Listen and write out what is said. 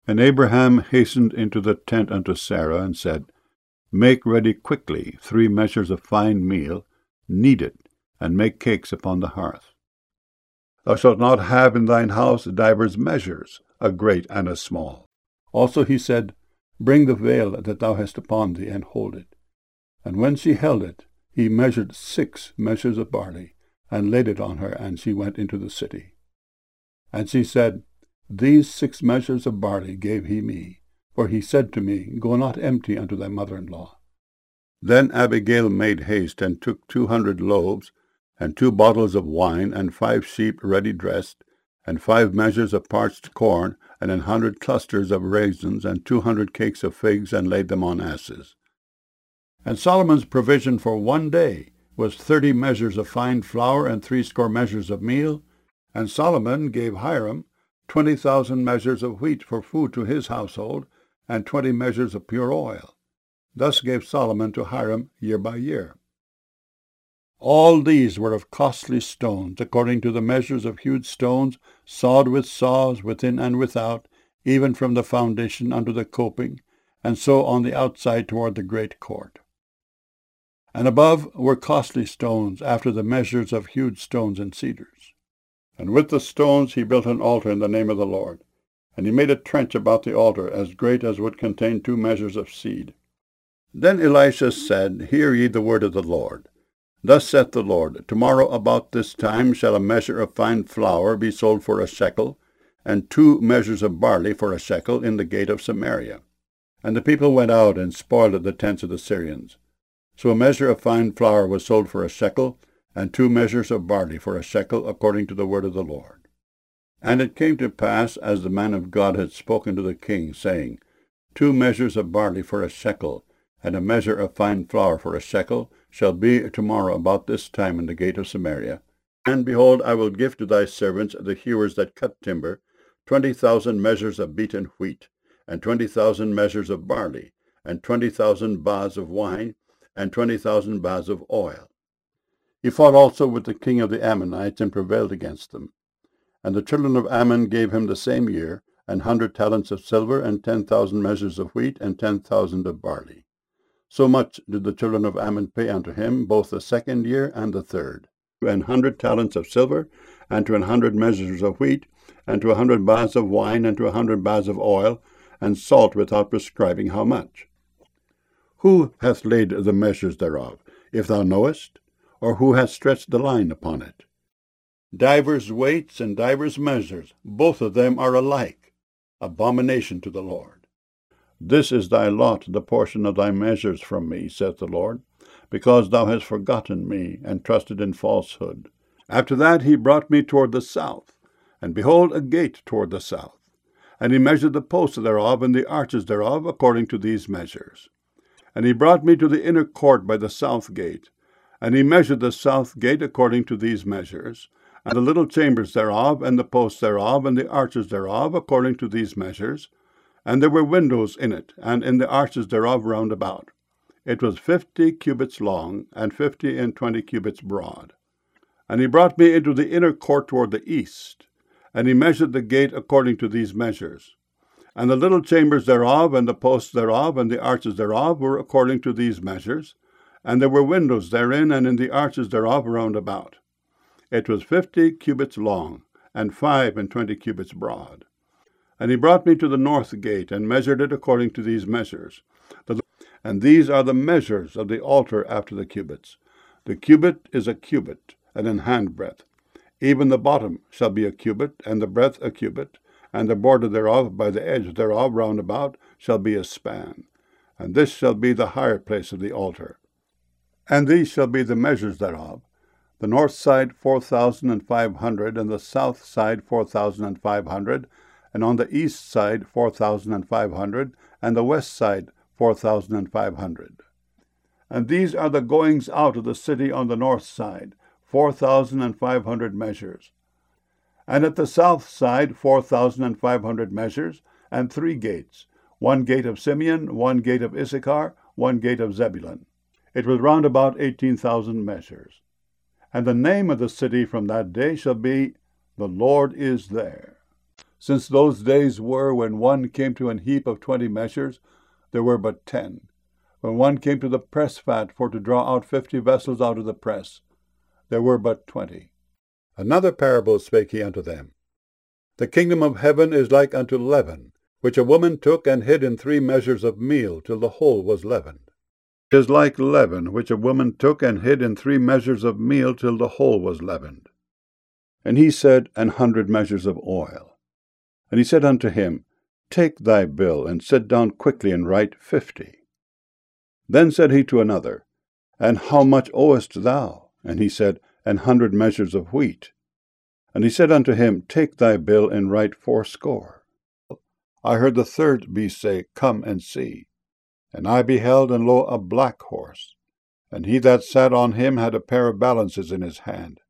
And Abraham hastened into the tent unto Sarah, and said, Make ready quickly 3 measures of fine meal, knead it, and make cakes upon the hearth. Thou shalt not have in thine house divers measures, a great and a small. Also he said, Bring the veil that thou hast upon thee, and hold it. And when she held it, he measured 6 measures of barley, and laid it on her, and she went into the city. And she said, These 6 measures of barley gave he me, for he said to me, Go not empty unto thy mother-in-law. Then Abigail made haste, and took 200 loaves, and 2 bottles of wine, and 5 sheep ready dressed, and 5 measures of parched corn, and 100 clusters of raisins, and 200 cakes of figs, and laid them on asses. And Solomon's provision for 1 day was 30 measures of fine flour, and 60 measures of meal. And Solomon gave Hiram 20,000 measures of wheat for food to his household, and 20 measures of pure oil. Thus gave Solomon to Hiram year by year. All these were of costly stones, according to the measures of hewed stones, sawed with saws within and without, even from the foundation unto the coping, and so on the outside toward the great court. And above were costly stones, after the measures of hewed stones and cedars. And with the stones he built an altar in the name of the Lord. And he made a trench about the altar, as great as would contain 2 measures of seed. Then Elisha said, Hear ye the word of the Lord. Thus saith the Lord, Tomorrow about this time shall a measure of fine flour be sold for a shekel, and 2 measures of barley for a shekel in the gate of Samaria. And the people went out and spoiled the tents of the Syrians. So a measure of fine flour was sold for a shekel, and 2 measures of barley for a shekel, according to the word of the Lord. And it came to pass, as the man of God had spoken to the king, saying, 2 measures of barley for a shekel, and a measure of fine flour for a shekel, shall be tomorrow about this time in the gate of Samaria. And behold, I will give to thy servants, the hewers that cut timber, 20,000 measures of beaten wheat, and 20,000 measures of barley, and 20,000 baths of wine, and 20,000 baths of oil. He fought also with the king of the Ammonites, and prevailed against them. And the children of Ammon gave him the same year 100 talents of silver, and 10,000 measures of wheat, and 10,000 of barley. So much did the children of Ammon pay unto him, both the 2nd year and the 3rd. 100 talents of silver, and to 100 measures of wheat, and to 100 baths of wine, and to 100 baths of oil, and salt without prescribing how much. Who hath laid the measures thereof, if thou knowest? Or who hath stretched the line upon it? Divers weights and divers measures, both of them are alike, abomination to the Lord. This is thy lot, the portion of thy measures from me, saith the Lord, because thou hast forgotten me, and trusted in falsehood. After that he brought me toward the south, and behold, a gate toward the south. And he measured the posts thereof, and the arches thereof, according to these measures. And he brought me to the inner court by the south gate, and he measured the south gate according to these measures, and the little chambers thereof, and the posts thereof, and the arches thereof, according to these measures. And there were windows in it, and in the arches thereof round about. It was 50 cubits long, and 50 and 20 cubits broad. And he brought me into the inner court toward the east, and he measured the gate according to these measures. And the little chambers thereof, and the posts thereof, and the arches thereof were according to these measures. And there were windows therein, and in the arches thereof round about. It was 50 cubits long, and 5 and 20 cubits broad. And he brought me to the north gate, and measured it according to these measures. And these are the measures of the altar after the cubits. The cubit is a cubit, and an handbreadth. Even the bottom shall be a cubit, and the breadth a cubit, and the border thereof by the edge thereof round about shall be a span. And this shall be the higher place of the altar. And these shall be the measures thereof: the north side 4,500, and the south side 4,500, and on the east side 4,500, and the west side 4,500. And these are the goings out of the city on the north side, 4,500 measures. And at the south side 4,500 measures, and 3 gates, 1 gate of Simeon, 1 gate of Issachar, 1 gate of Zebulun. It was round about 18,000 measures. And the name of the city from that day shall be, The Lord is there. since those days were when one came to an heap of 20 measures, there were but 10. When one came to the press fat for to draw out 50 vessels out of the press, there were but 20. Another parable spake he unto them. The kingdom of heaven is like unto leaven, which a woman took and hid in 3 measures of meal, till the whole was leavened. It is like leaven, which a woman took and hid in 3 measures of meal, till the whole was leavened. And he said, 100 measures of oil. And he said unto him, Take thy bill, and sit down quickly, and write 50. Then said he to another, And how much owest thou? And he said, 100 measures of wheat. And he said unto him, Take thy bill, and write 80. I heard the third beast say, Come and see. And I beheld, and lo, a black horse. And he that sat on him had a pair of balances in his hand.